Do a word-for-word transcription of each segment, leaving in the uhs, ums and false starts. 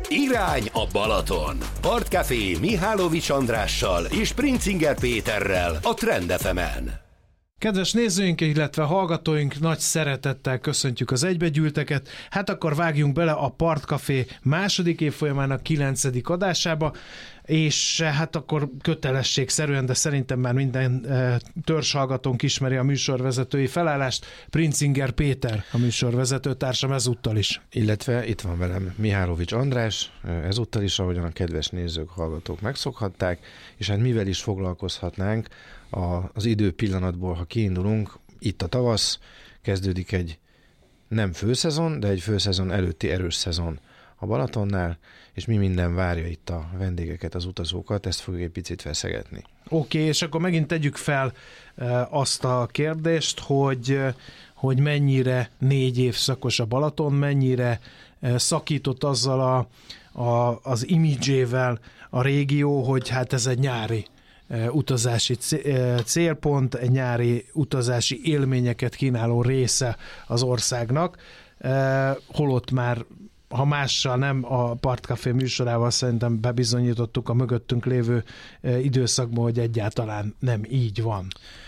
Irány a Balaton. Partcafé Mihálovics Andrással és Princinger Péterrel a Trend ef emen. Kedves nézőink, illetve hallgatóink, nagy szeretettel köszöntjük az egybegyűlteket. Hát akkor vágjunk bele a Partcafé második évfolyamának kilencedik adásába, és hát akkor kötelességszerűen, de szerintem már minden e, törzshallgatónk ismeri a műsorvezetői felállást. Princinger Péter, a műsorvezető társam ezúttal is. Illetve itt van velem Mihálovics András, ezúttal is, ahogyan a kedves nézők, hallgatók megszokhatták, és hát mivel is foglalkozhatnánk a, az idő pillanatból, ha kiindulunk, itt a tavasz, kezdődik egy nem főszezon, de egy főszezon előtti erős szezon a Balatonnál, és mi minden várja itt a vendégeket, az utazókat, ezt fogjuk egy picit feszegetni. Oké, okay, és akkor megint tegyük fel e, azt a kérdést, hogy, e, hogy mennyire négy évszakos a Balaton, mennyire e, szakított azzal a, a, az imidzsével a régió, hogy hát ez egy nyári e, utazási célpont, egy nyári utazási élményeket kínáló része az országnak, e, holott már ha mással nem, a Partcafé műsorával szerintem bebizonyítottuk a mögöttünk lévő időszakban, hogy egyáltalán nem így van.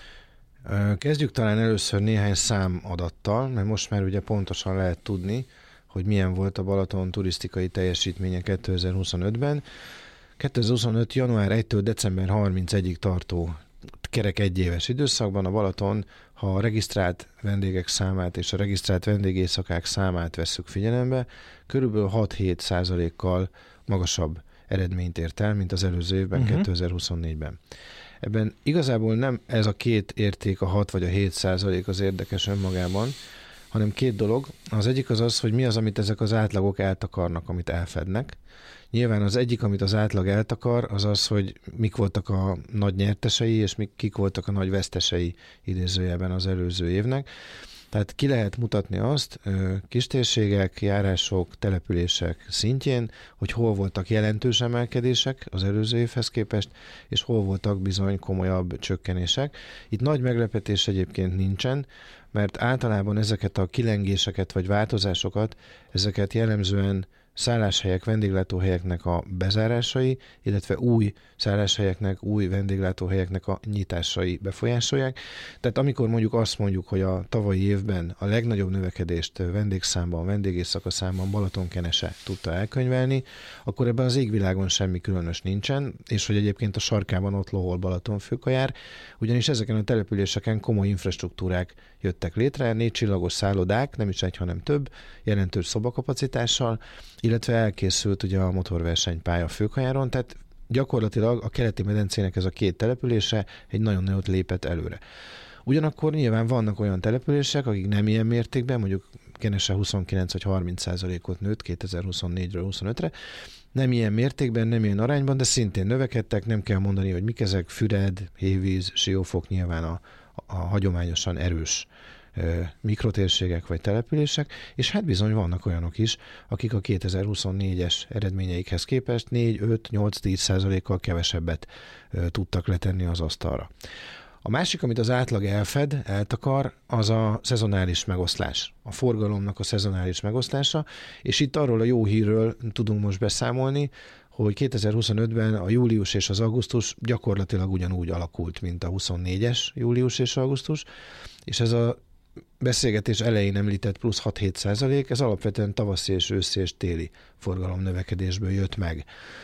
Kezdjük talán először néhány számadattal, mert most már ugye pontosan lehet tudni, hogy milyen volt a Balaton turisztikai teljesítménye kétezer-huszonötben. kétezer-huszonöt. január elsejétől december harmincegyedikéig tartó kerek egyéves időszakban a Balaton, ha a regisztrált vendégek számát és a regisztrált vendégészakák számát vesszük figyelembe, körülbelül hat-hét százalékkal magasabb eredményt ért el, mint az előző évben, uh-huh. kétezer-huszonnégyben. Ebben igazából nem ez a két érték, a hat vagy a hét százalék az érdekes önmagában, hanem két dolog. Az egyik az az, hogy mi az, amit ezek az átlagok eltakarnak, amit elfednek. Nyilván az egyik, amit az átlag eltakar, az az, hogy mik voltak a nagy nyertesei, és mik, kik voltak a nagy vesztesei idézőjelben az előző évnek. Tehát ki lehet mutatni azt kistérségek, járások, települések szintjén, hogy hol voltak jelentős emelkedések az előző évhez képest, és hol voltak bizony komolyabb csökkenések. Itt nagy meglepetés egyébként nincsen, mert általában ezeket a kilengéseket vagy változásokat, ezeket jellemzően szálláshelyek, vendéglátóhelyeknek a bezárásai, illetve új szálláshelyeknek, új vendéglátóhelyeknek a nyitásai befolyásolják. Tehát amikor mondjuk azt mondjuk, hogy a tavalyi évben a legnagyobb növekedést vendégszámban, vendégészaka számban Balatonkenese tudta elkönyvelni, akkor ebben az égvilágon semmi különös nincsen, és hogy egyébként a sarkában ott lohol Balatonfőkajár, ugyanis ezeken a településeken komoly infrastruktúrák jöttek létre, négy csillagos szállodák, nem is egy, hanem több, jelentős szobakapacitással, illetve elkészült ugye a motorversenypálya Főkajáron, tehát gyakorlatilag a keleti medencének ez a két települése egy nagyon nagyot lépett előre. Ugyanakkor nyilván vannak olyan települések, akik nem ilyen mértékben, mondjuk Kenese huszonkilenc vagy harminc százalékot nőtt kétezer-huszonnégyről huszonötre, nem ilyen mértékben, nem ilyen arányban, de szintén növekedtek, nem kell mondani, hogy mik ezek, Füred, Hévíz, Siófok nyilván a, a hagyományosan erős mikrotérségek vagy települések, és hát bizony vannak olyanok is, akik a kétezer-huszonnégyes eredményeikhez képest négy, öt, nyolc, tíz százalékkal kevesebbet tudtak letenni az asztalra. A másik, amit az átlag elfed, eltakar, az a szezonális megoszlás. A forgalomnak a szezonális megoszlása, és itt arról a jó hírről tudunk most beszámolni, hogy kétezer-huszonötben a július és az augusztus gyakorlatilag ugyanúgy alakult, mint a huszonnégyes július és augusztus, és ez a beszélgetés elején említett plusz hat-hét százalék, ez alapvetően tavaszi és őszi és téli forgalom növekedésből jött meg.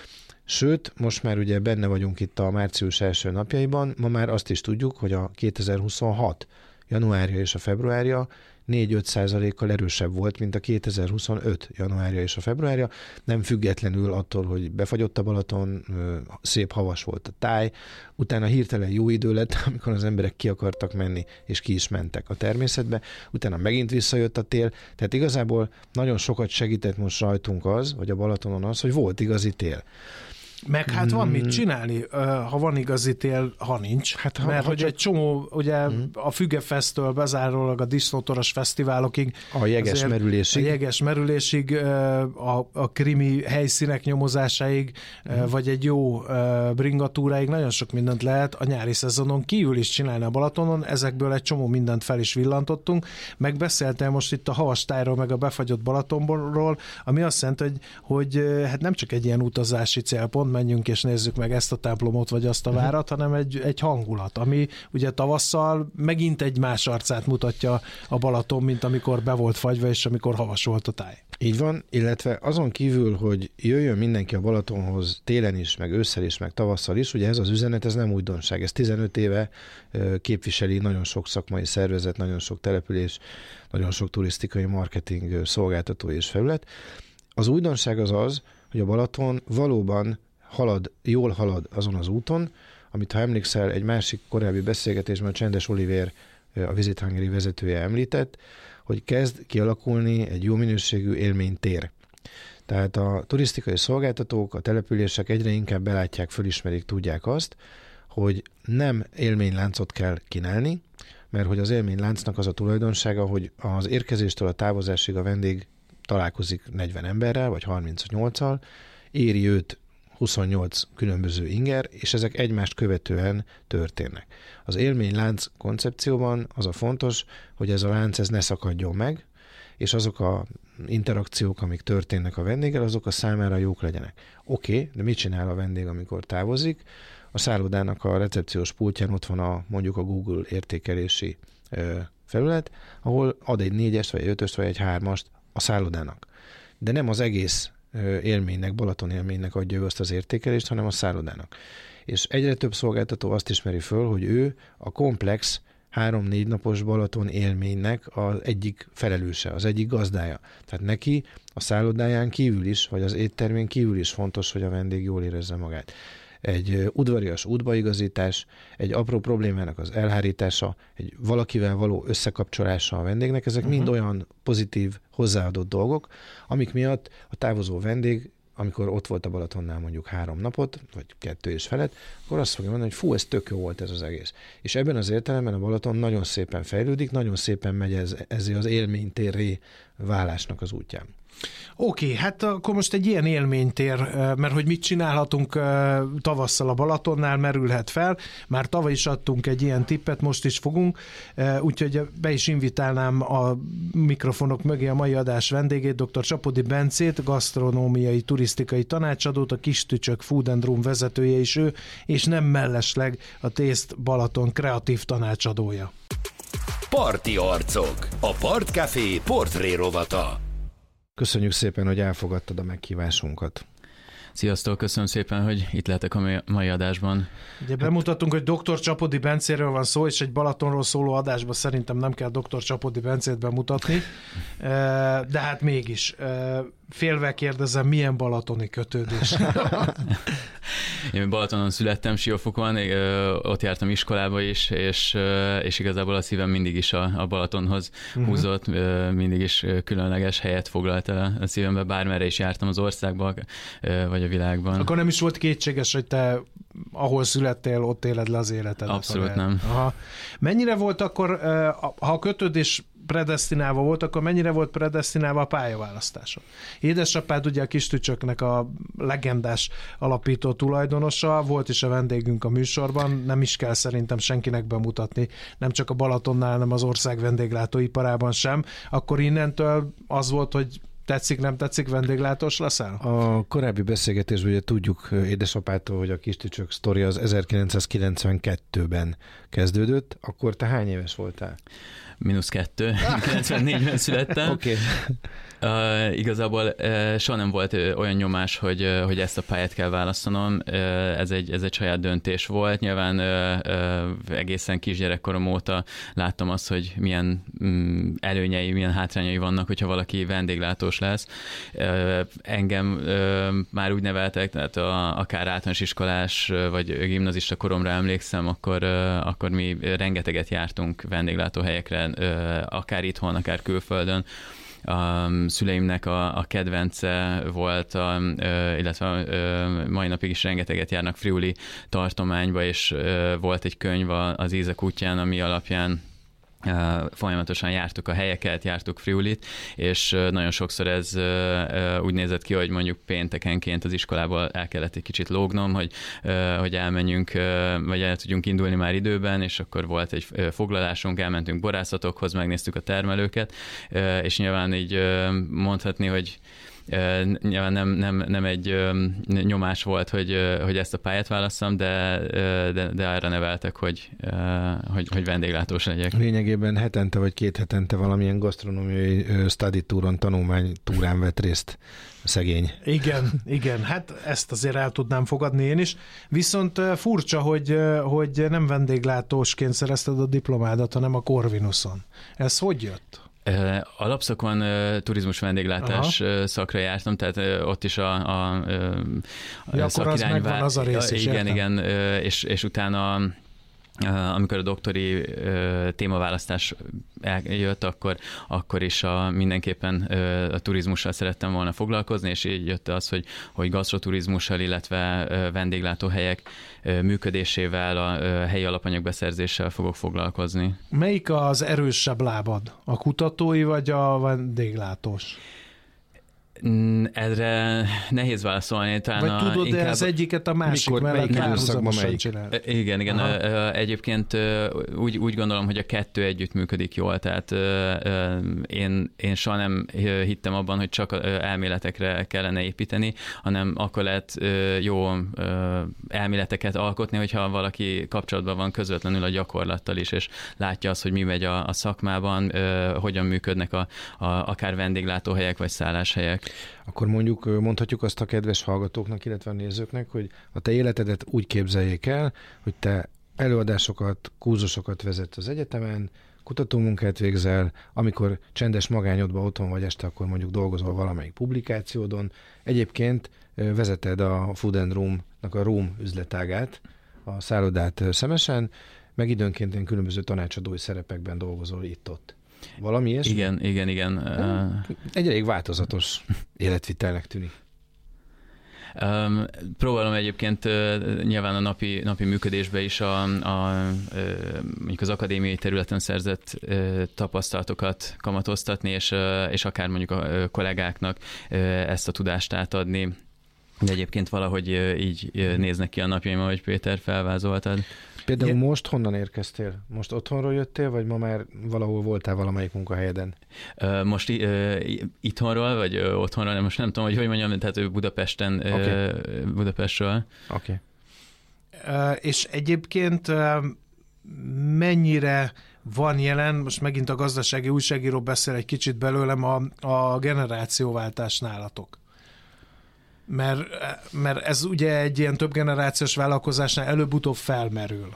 Sőt, most már ugye benne vagyunk itt a március első napjaiban, ma már azt is tudjuk, hogy a kétezer-huszonhat januárja és a februárja négy-öt százalékkal erősebb volt, mint a kétezer-huszonöt januárja és a februárja, nem függetlenül attól, hogy befagyott a Balaton, szép havas volt a táj, utána hirtelen jó idő lett, amikor az emberek ki akartak menni, és ki is mentek a természetbe, utána megint visszajött a tél, tehát igazából nagyon sokat segített most rajtunk az, vagy a Balatonon az, hogy volt igazi tél. Meg hát van mit csinálni, ha van igazi tél, ha nincs. Hát, ha, mert ha hogy csak... egy csomó, ugye mm. a Fügefesztől bezárólag a disznótoros fesztiválokig, a jeges merülésig, a jeges merülésig, a, a krimi helyszínek nyomozásáig, mm. vagy egy jó bringatúráig nagyon sok mindent lehet a nyári szezonon kívül is csinálni a Balatonon, ezekből egy csomó mindent fel is villantottunk. Megbeszéltem most itt a havastájról, meg a befagyott Balatonról, ami azt jelenti, hogy, hogy hát nem csak egy ilyen utazási célpont, menjünk és nézzük meg ezt a templomot, vagy azt a várat, hanem egy, egy hangulat, ami ugye tavasszal megint egy más arcát mutatja a Balaton, mint amikor be volt fagyva, és amikor havas volt a táj. Így van, illetve azon kívül, hogy jöjjön mindenki a Balatonhoz télen is, meg ősszel is, meg tavasszal is, ugye ez az üzenet, ez nem újdonság. Ez tizenöt éve képviseli nagyon sok szakmai szervezet, nagyon sok település, nagyon sok turisztikai marketing szolgáltató és felület. Az újdonság az az, hogy a Balaton valóban halad, jól halad azon az úton, amit ha emlékszel, egy másik korábbi beszélgetésben a Csendes Olivér, a Visit Hungary vezetője említett, hogy kezd kialakulni egy jó minőségű élménytér. Tehát a turisztikai szolgáltatók, a települések egyre inkább belátják, fölismerik, tudják azt, hogy nem élményláncot kell kínálni, mert hogy az élményláncnak az a tulajdonsága, hogy az érkezéstől a távozásig a vendég találkozik negyven emberrel, vagy harmincnyolccal, éri őt huszonnyolc különböző inger, és ezek egymást követően történnek. Az élménylánc koncepcióban az a fontos, hogy ez a lánc ez ne szakadjon meg, és azok a interakciók, amik történnek a vendéggel, azok a számára jók legyenek. Oké, okay, de mit csinál a vendég, amikor távozik? A szállodának a recepciós pultján ott van a, mondjuk a Google értékelési ö, felület, ahol ad egy négyest, vagy egy ötöst, vagy egy hármast a szállodának. De nem az egész élménynek, Balaton élménynek adja ő azt az értékelést, hanem a szállodának. És egyre több szolgáltató azt ismeri föl, hogy ő a komplex három-négy napos Balaton élménynek az egyik felelőse, az egyik gazdája. Tehát neki a szállodáján kívül is, vagy az éttermén kívül is fontos, hogy a vendég jól érezze magát. Egy udvarias útbaigazítás, egy apró problémának az elhárítása, egy valakivel való összekapcsolása a vendégnek, ezek uh-huh. mind olyan pozitív, hozzáadott dolgok, amik miatt a távozó vendég, amikor ott volt a Balatonnál mondjuk három napot, vagy kettő és felett, akkor azt fogja mondani, hogy fú, ez tök jó volt ez az egész. És ebben az értelemben a Balaton nagyon szépen fejlődik, nagyon szépen megy ez, ez az élménytérré válásnak az útján. Oké, okay, hát akkor most egy ilyen élménytér, mert hogy mit csinálhatunk tavasszal a Balatonnál, merülhet fel. Már tavaly is adtunk egy ilyen tippet, most is fogunk, úgyhogy be is invitálnám a mikrofonok mögé a mai adás vendégét, dr. Csapody Bencét, gasztronómiai, turisztikai tanácsadót, a Kistücsök Food and Room vezetője is ő, és nem mellesleg a Taste Balaton kreatív tanácsadója. Parti arcok, a Partcafé portré rovata. Köszönjük szépen, hogy elfogadtad a meghívásunkat. Sziasztok, köszönöm szépen, hogy itt lehetek a mai adásban. Ugye bemutattunk, hogy doktor Csapody Bencéről van szó, és egy Balatonról szóló adásban szerintem nem kell doktor Csapody Bencét bemutatni, de hát mégis. Félve kérdezem, milyen balatoni kötődés? Én Balatonon születtem, Siófokon, ott jártam iskolába is, és, és igazából a szívem mindig is a, a Balatonhoz uh-huh. húzott, mindig is különleges helyet foglalt el a szívembe, bármerre is jártam az országban, vagy a világban. Akkor nem is volt kétséges, hogy te ahol születtél, ott éled le az életedet? Abszolút nem. Aha. Mennyire volt akkor, ha a kötődés predesztinálva volt, akkor mennyire volt predesztinálva a pályaválasztása? Édesapád ugye a Kistücsöknek a legendás alapító tulajdonosa, volt is a vendégünk a műsorban, nem is kell szerintem senkinek bemutatni, nem csak a Balatonnál, hanem az ország vendéglátóiparában sem. Akkor innentől az volt, hogy tetszik, nem tetszik, vendéglátós leszel? A korábbi beszélgetésben ugye tudjuk édesapától, hogy a Kistücsök sztori az ezerkilencszázkilencvenkettőben kezdődött. Akkor te hány éves voltál? Mínusz kettő. kilencvennégyben születtem. Oké. Okay. Uh, igazából uh, soha nem volt uh, olyan nyomás, hogy, uh, hogy ezt a pályát kell választanom. Uh, ez, egy, ez egy saját döntés volt. Nyilván uh, uh, egészen kisgyerekkorom óta láttam azt, hogy milyen um, előnyei, milyen hátrányai vannak, hogyha valaki vendéglátós lesz. Uh, engem uh, már úgy neveltek, tehát a, akár általános iskolás vagy gimnazista koromra emlékszem, akkor, uh, akkor mi rengeteget jártunk vendéglátóhelyekre, uh, akár itthon, akár külföldön. a szüleimnek a, a kedvence volt, a, illetve a, mai napig is rengeteget járnak Friuli tartományba, és volt egy könyv az Ízek útján, ami alapján folyamatosan jártuk a helyeket, jártuk Friulit, és nagyon sokszor ez úgy nézett ki, hogy mondjuk péntekenként az iskolából el kellett egy kicsit lógnom, hogy, hogy elmenjünk, vagy el tudjunk indulni már időben, és akkor volt egy foglalásunk, elmentünk borászatokhoz, megnéztük a termelőket, és nyilván így mondhatni, hogy nyilván nem, nem, nem egy nyomás volt, hogy, hogy ezt a pályát válasszam, de, de, de arra neveltek, hogy, hogy, hogy vendéglátós legyek. Lényegében hetente vagy két hetente valamilyen gasztronómiai study túron, tanulmány túrán vett részt a szegény. Igen, igen, hát ezt azért el tudnám fogadni én is. Viszont furcsa, hogy, hogy nem vendéglátósként szerezted a diplomádat, hanem a Corvinuson. Ez hogy jött? Alapszakon turizmus vendéglátás Aha. szakra jártam, tehát ott is a, a, a ja, szakirányvá... az a rész is, igen, értem. igen, és, és utána amikor a doktori témaválasztás eljött, akkor, akkor is a, mindenképpen a turizmussal szerettem volna foglalkozni, és így jött az, hogy, hogy gasztroturizmussal, illetve vendéglátóhelyek működésével, a helyi alapanyagbeszerzéssel fogok foglalkozni. Melyik az erősebb lábad? A kutatói vagy a vendéglátós? Erre nehéz válaszolni. Talán vagy tudod, inkább... de az egyiket a másik Mikor, mellett párhuzamosan csinál? Igen, igen. Aha. Egyébként úgy, úgy gondolom, hogy a kettő együtt működik jól, tehát én, én soha nem hittem abban, hogy csak elméletekre kellene építeni, hanem akkor lehet jó elméleteket alkotni, hogyha valaki kapcsolatban van közvetlenül a gyakorlattal is, és látja azt, hogy mi megy a, a szakmában, hogyan működnek a, a, akár vendéglátóhelyek vagy szálláshelyek. Akkor mondjuk mondhatjuk azt a kedves hallgatóknak, illetve a nézőknek, hogy a te életedet úgy képzeljék el, hogy te előadásokat, kurzusokat vezetsz az egyetemen, kutatómunkát végzel, amikor csendes magányodban otthon vagy este, akkor mondjuk dolgozol valamelyik publikációdon. Egyébként vezeted a Food and Room-nak a Room üzletágát, a szállodát Szemesen, meg időnként én különböző tanácsadói szerepekben dolgozol itt-ott. Valami ilyesmi? Igen, igen, igen. Egy elég változatos életvitelnek tűnik. Um, próbálom egyébként uh, nyilván a napi, napi működésbe is a, a, uh, mondjuk az akadémiai területen szerzett uh, tapasztalatokat kamatoztatni, és, uh, és akár mondjuk a uh, kollégáknak uh, ezt a tudást átadni. De egyébként valahogy uh, így uh, néznek ki a napjaim, ahogy Péter felvázoltad. Például Igen. most honnan érkeztél? Most otthonról jöttél, vagy ma már valahol voltál valamelyik munkahelyeden? Most itthonról, vagy otthonról, most nem tudom, hogy hogy mondjam, tehát Budapesten, okay. Budapestről. Oké. Okay. És egyébként mennyire van jelen, most megint a gazdasági újságíró beszél egy kicsit belőlem, a, a generációváltás nálatok? Mert, mert ez ugye egy ilyen több generációs vállalkozásnál előbb-utóbb felmerül.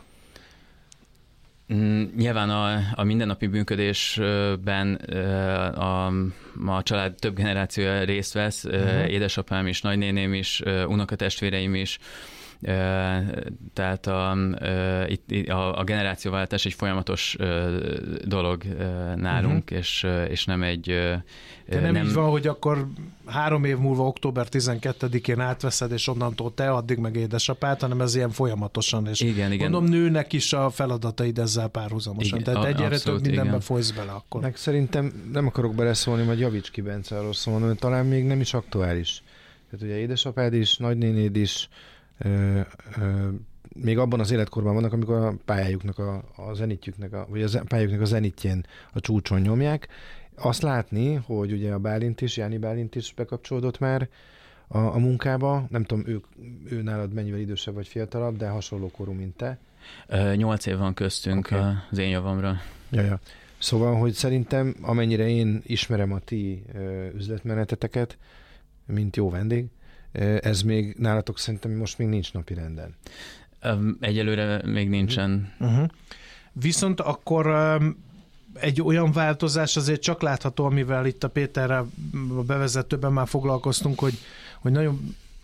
Mm, nyilván a, a mindennapi működésben a, a család több generációja részt vesz, uh-huh. édesapám is, nagynéném is, unokatestvéreim is, tehát a, a, a generációváltás egy folyamatos dolog nálunk, uh-huh. és, és nem egy... De nem, nem így van, hogy akkor három év múlva október tizenkettedikén átveszed, és onnantól te, addig meg édesapát, hanem ez ilyen folyamatosan, és igen, igen. mondom, nőnek is a feladataid ezzel párhuzamosan. Igen, Tehát egyre több mindenben folysz bele akkor. Meg szerintem nem akarok beleszólni, majd javíts ki, Bence, arról szólni, hogy talán még nem is aktuális. Tehát ugye édesapád is, nagynénéd is, Ö, ö, még abban az életkorban vannak, amikor a pályájuknak, a, a zenitjüknek, a, vagy a pályájuknak a zenitjén a csúcson nyomják. Azt látni, hogy ugye a Bálint is, Jáni Bálint is bekapcsolódott már a, a munkába. Nem tudom, ő, ő nálad mennyivel idősebb vagy fiatalabb, de hasonló korú, mint te. Nyolc év van köztünk okay. az én javamra. Ja, ja. Szóval, hogy szerintem, amennyire én ismerem a ti ö, üzletmeneteteket, mint jó vendég, ez még nálatok szerintem most még nincs napi renden. Egyelőre még nincsen. Uh-huh. Viszont akkor um, egy olyan változás azért csak látható, amivel itt a Péterrel a bevezetőben már foglalkoztunk, hogy, hogy nagyon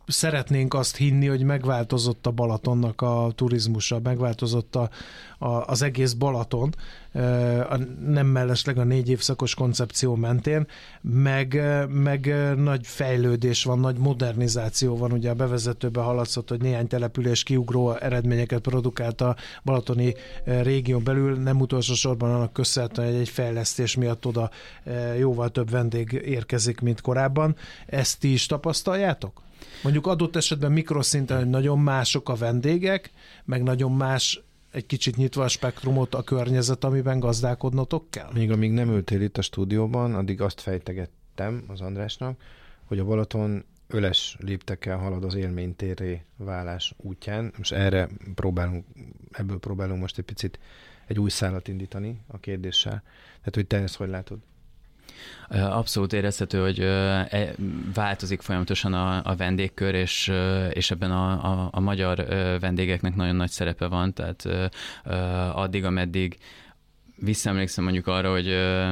szeretnénk azt hinni, hogy megváltozott a Balatonnak a turizmusa, megváltozott a, a, az egész Balaton, a, nem mellesleg a négy évszakos koncepció mentén, meg, meg nagy fejlődés van, nagy modernizáció van, ugye a bevezetőben hallatszott, hogy néhány település kiugró eredményeket produkált a balatoni régión belül, nem utolsó sorban annak köszönhetően, hogy egy fejlesztés miatt oda jóval több vendég érkezik, mint korábban. Ezt ti is tapasztaljátok? Mondjuk adott esetben mikroszinten, hogy nagyon mások a vendégek, meg nagyon más, egy kicsit nyitva a spektrumot, a környezet, amiben gazdálkodnotok kell? Még amíg nem ültél itt a stúdióban, addig azt fejtegettem az Andrásnak, hogy a Balaton öles léptekkel halad az élménytérré válás útján. Most erre próbálunk, ebből próbálunk most egy picit egy új szálat indítani a kérdéssel. Tehát, hogy te ezt hogy látod? Abszolút érezhető, hogy változik folyamatosan a, a vendégkör, és, és ebben a, a, a magyar vendégeknek nagyon nagy szerepe van, tehát addig, ameddig visszaemlékszem mondjuk arra, hogy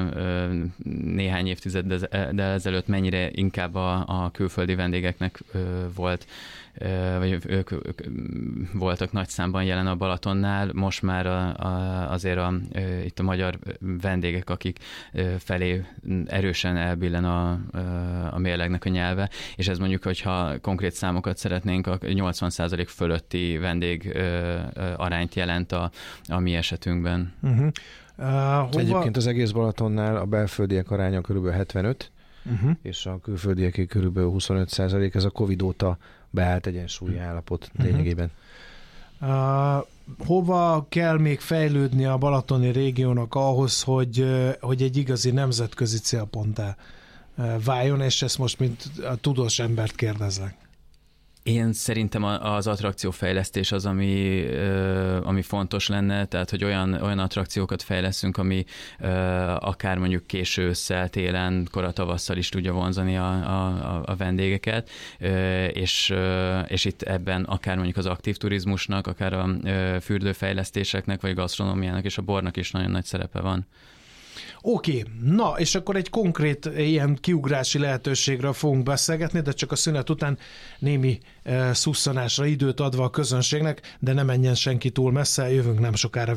néhány évtizeddel ezelőtt mennyire inkább a, a külföldi vendégeknek volt, vagy ők, ők voltak nagy számban jelen a Balatonnál, most már a, a, azért a, itt a magyar vendégek, akik felé erősen elbillen a, a mérlegnek a nyelve, és ez mondjuk, hogyha konkrét számokat szeretnénk, a nyolcvan százalék fölötti vendég arányt jelent a, a mi esetünkben. Uh-huh. Uh, hova... Egyébként az egész Balatonnál a belföldiek aránya kb. hetvenöt, uh-huh. és a külföldieké kb. huszonöt százalék. Ez a Covid óta beállt egyensúlyi állapot uh-huh. lényegében. Uh, hova kell még fejlődni a balatoni régiónak ahhoz, hogy, hogy egy igazi nemzetközi célponttá váljon, és ezt most mint a tudós embert kérdezlek? Én szerintem az attrakciófejlesztés az, ami, ami fontos lenne, tehát hogy olyan, olyan attrakciókat fejleszünk, ami akár mondjuk késő ősszel, télen, kora tavasszal is tudja vonzani a, a, a vendégeket, és, és itt ebben akár mondjuk az aktív turizmusnak, akár a fürdőfejlesztéseknek, vagy a gasztronómiának és a bornak is nagyon nagy szerepe van. Oké, okay. Na, és akkor egy konkrét ilyen kiugrási lehetőségről fogunk beszélgetni, de csak a szünet után némi e, szusszanásra időt adva a közönségnek, de ne menjen senki túl messze, jövünk nem sokára.